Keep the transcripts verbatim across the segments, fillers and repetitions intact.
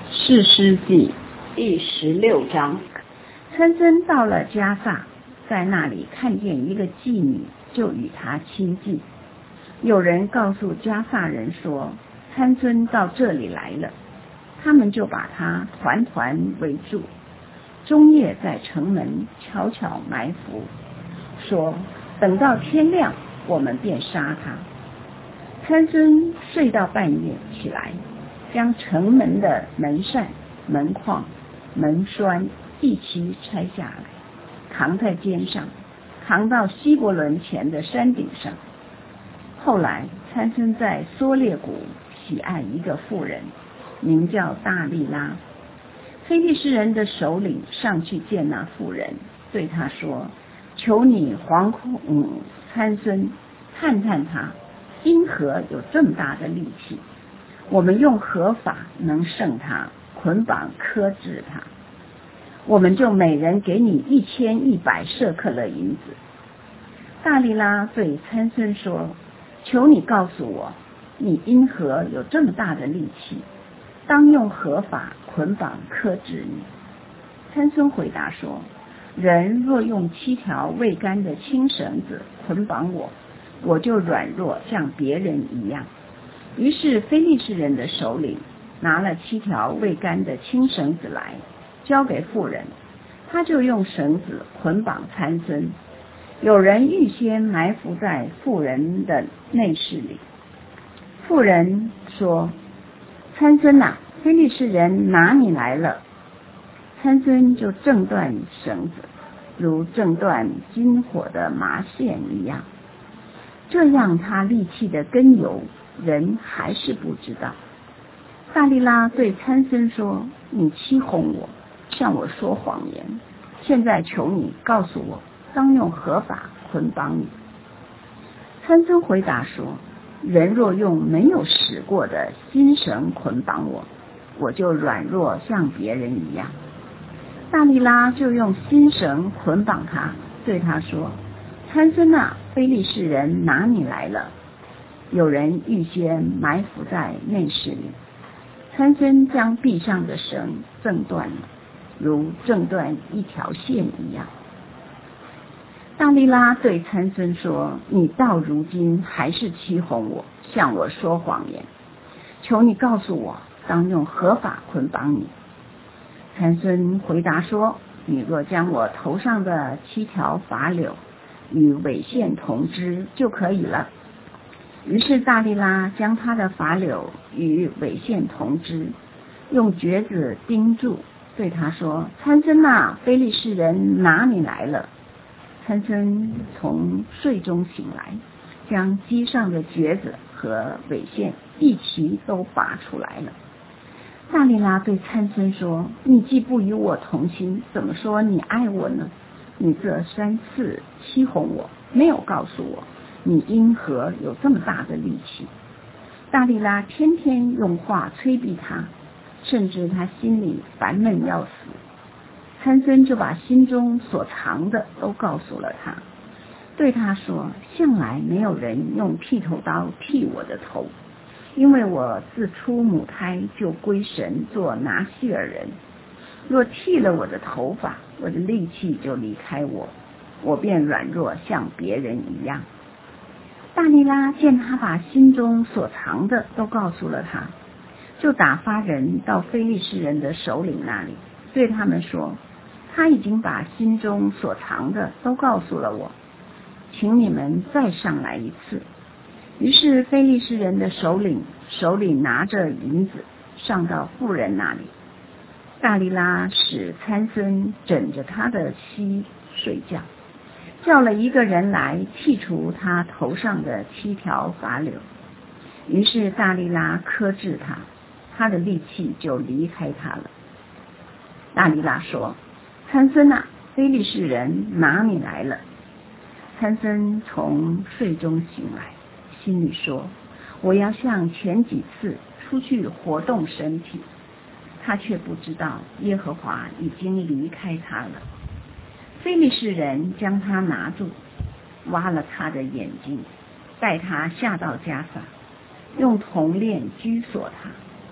士师记第十六章。参孙到了迦萨，在那里看见一个妓女，就与她亲近。有人告诉迦萨人说，参孙到这里来了，他们就把他团团围住，终夜在城门悄悄埋伏，说等到天亮，我们便杀他。参孙睡到半夜起来，将城门的门扇、门框、门栓一齐拆下来，扛在肩上，扛到希伯伦前的山顶上。后来参孙在梭列谷喜爱一个妇人，名叫大利拉。非利士人的首领上去见那妇人，对他说，求你惶恐参孙，探探他因何有这么大的力气，我们用何法能胜他，捆绑克制他，我们就每人给你一千一百舍客勒银子。大利拉对参孙说，求你告诉我，你因何有这么大的力气，当用何法捆绑克制你。参孙回答说，人若用七条未干的青绳子捆绑我，我就软弱像别人一样。于是非利士人的首领拿了七条未干的青绳子来，交给妇人，他就用绳子捆绑参孙。有人预先埋伏在妇人的内室里。妇人说，参孙啊，非利士人拿你来了。参孙就挣断绳子，如挣断金火的麻线一样。这样他力气的根由，人还是不知道。大利拉对参孙说，你欺哄我，向我说谎言，现在求你告诉我，当用何法捆绑你。参孙回答说，人若用没有使过的新绳捆绑我，我就软弱像别人一样。大利拉就用新绳捆绑他，对他说，参孙啊，非利士人拿你来了。有人预先埋伏在内室里。参孙将臂上的绳挣断了，如挣断一条线一样。大利拉对参孙说，你到如今还是欺哄我，向我说谎言，求你告诉我，当用何法捆绑你。参孙回答说，你若将我头上的七条发柳与尾线同织就可以了。于是大利拉将他的发柳与尾线同织，用橛子钉住，对他说，参孙啊，非利士人拿你来了。参孙从睡中醒来，将机上的橛子和尾线一齐都拔出来了。大利拉对参孙说，你既不与我同心，怎么说你爱我呢？你这三次欺哄我，没有告诉我，你因何有这么大的力气。大利拉天天用话催逼他，甚至他心里烦闷要死。参孙就把心中所藏的都告诉了他，对他说，向来没有人用剃头刀剃我的头，因为我自出母胎就归神做拿细尔人，若剃了我的头发，我的力气就离开我，我便软弱像别人一样。大利拉见他把心中所藏的都告诉了他，就打发人到非利士人的首领那里，对他们说，他已经把心中所藏的都告诉了我，请你们再上来一次。于是非利士人的首领手里拿着银子上到妇人那里。大利拉使参孙枕着他的膝睡觉，叫了一个人来剔除他头上的七条发柳。于是大利拉克制他，他的力气就离开他了。大利拉说，参孙啊，非利士人拿你来了。参孙从睡中醒来，心里说，我要像前几次出去活动身体。他却不知道耶和华已经离开他了。非利士人将他拿住，挖了他的眼睛，带他下到迦萨，用铜链拘锁他。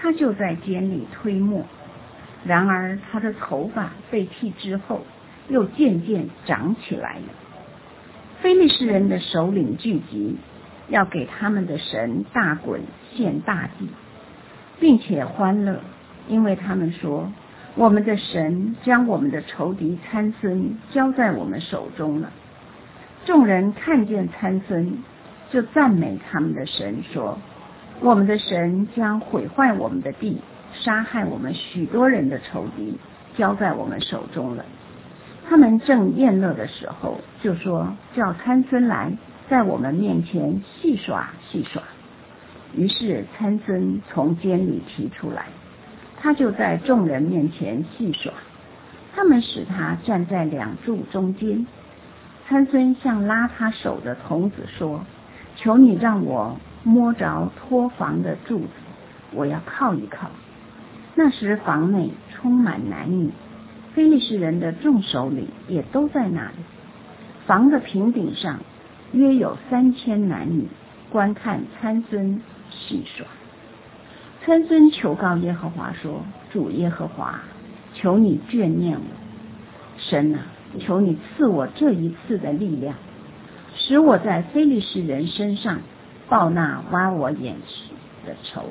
他就在监里推磨。然而他的头发被剃之后，又渐渐长起来了。非利士人的首领聚集，要给他们的神大滚献大祭，并且欢乐，因为他们说，我们的神将我们的仇敌参孙交在我们手中了。众人看见参孙，就赞美他们的神，说，我们的神将毁坏我们的地，杀害我们许多人的仇敌交在我们手中了。他们正宴乐的时候，就说，叫参孙来，在我们面前戏耍戏耍。于是参孙从监里提出来，他就在众人面前戏耍。他们使他站在两柱中间。参孙向拉他手的童子说，求你让我摸着托房的柱子，我要靠一靠。那时房内充满男女，非利士人的众首领也都在那里。房的平顶上约有三千男女，观看参孙戏耍。参孙求告耶和华说，主耶和华，求你眷念我。神啊，求你赐我这一次的力量，使我在非利士人身上报那挖我眼的仇。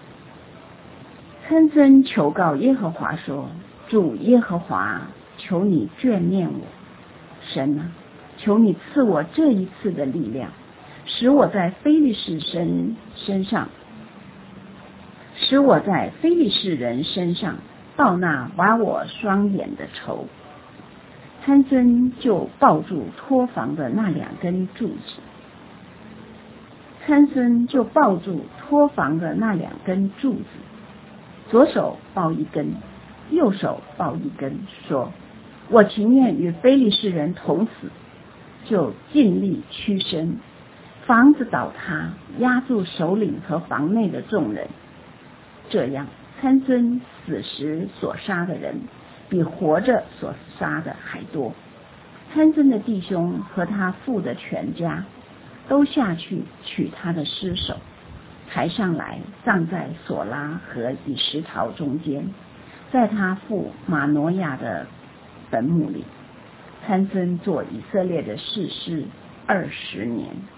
参孙求告耶和华说，主耶和华，求你眷念我。神啊，求你赐我这一次的力量，使我在非利士人身上使我在非利士人身上报那挖我双眼的仇。参孙就抱住托房的那两根柱子，参孙就抱住托房的那两根柱子，左手抱一根，右手抱一根，说，我情愿与非利士人同死，就尽力屈身。房子倒塌，压住首领和房内的众人。这样参孙死时所杀的人比活着所杀的还多。参孙的弟兄和他父的全家都下去取他的尸首，抬上来葬在索拉和以实陶中间，在他父马挪亚的坟墓里。参孙做以色列的士师二十年。